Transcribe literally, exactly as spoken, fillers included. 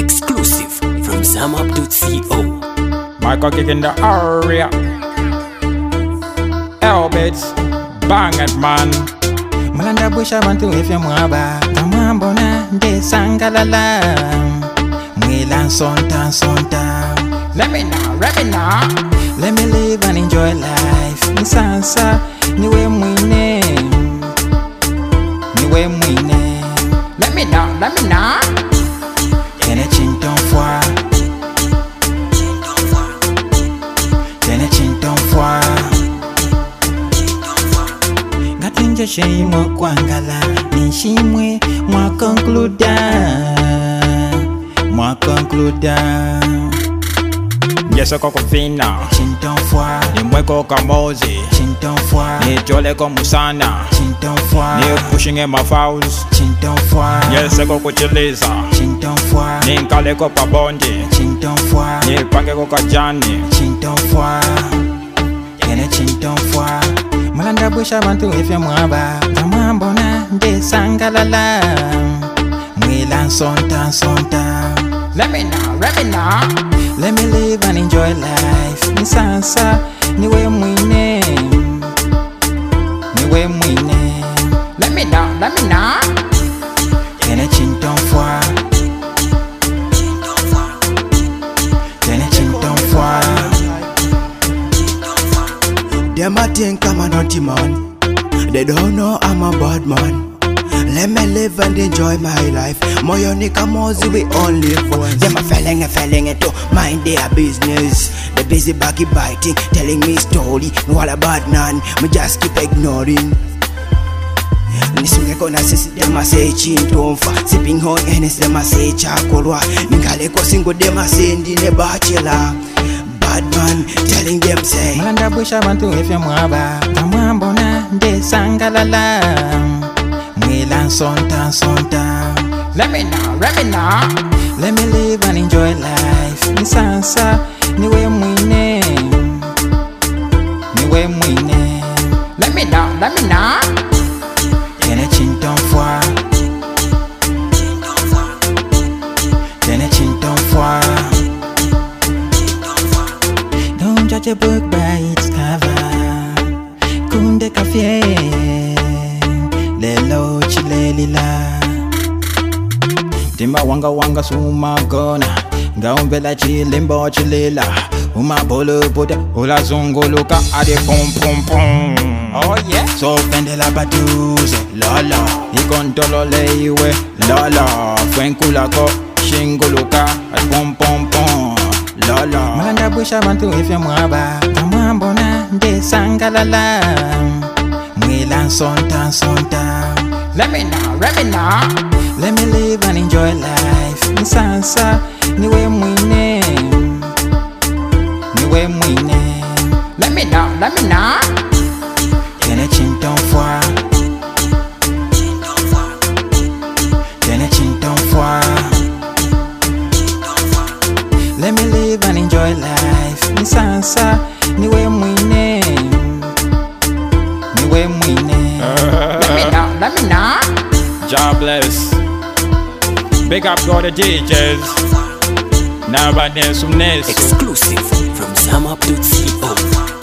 Exclusive from Zamap dot co. Michael kick in the area. Elbits, bang it man. Malanda busha bantu efya mwaba Kamambo na de sangalala Mwilan sonta sonta. Let me know, let me know. Let me live and enjoy life. Nisansa, niwe mwine Niwe mwine. Let me know, let me know. Tene chinton fwa Tene chinton fwa Gatinja shei mwa kwangala Nishimwe mwa konkluda Mwa konkluda. Yes, I coco fina. Chinton fwa Ni mweko kamozi. Chinton fwa Ni jole ko musana. Chinton fwa Ni pushing in my fouls. Chinton fwa Yes, I coco chiliza. Chinton fwa Ni nkale ko pabondi. Chinton fwa Ni pange ko kajani. Chinton fwa Tene chinton fwa. Malanda busha bantu efya mwaba Kamambo na de sangalala Mwilan sonta sonta. Let me know, let me know. Let me live and enjoy life. Nisansa, niwe mwine Niwe mwine. Let me know, let me know. Tene chinton fwa Tene chinton fwa. Them a think I'm a naughty man. They don't know I'm a bad man. Let me live and enjoy my life. Moyonika Mozi, we all live once. Them a felling a felling it to mind their business. They busy baggy biting, telling me story. No all a bad man, me just keep ignoring. Nisunge kona sisi dem a say chintonfa. Sipping on Ennis dem a say chakolwa. Nkale ko singo dem a say ndi ne bachelor. Bad man telling them say Malanda busha bantu efya mwaba Kamambo na de sangalala Mwilan sonta sonta. Let me know, let me know. Let me live and enjoy life. Nisansa, niwe mwine Niwe mwine. Let me know, let me know. Tene chinton fwa Tene chinton fwa. Don't judge a book by its cover. Kunde kafye Lelo chilelila. Timba wanga wanga suma gona. Ngaumbela chilimbo chilila. Uma bolo boda ula zunguluka ade pom pom pom. Oh yeah. So pende la batuze Lala, ikontolo leiwe. Lala, fwenkula ko shinguluka ade pom pom pom. Lala. Malanda busha bantu efya mwaba Kamambo na de sangalala Mwilan sonta sonta. Let me know, let me know. Let me live and enjoy life. Nisansa, niwe mwine Niwe mwine. Let me know, let me know. Tene chinton fwa Tene chinton fwa. Let me live and enjoy life. Nisansa, niwe mwine Niwe mwine. Let me know, let me know. Jobless. Big up to all the D Js. Now about this, some Exclusive from Zamap dot co.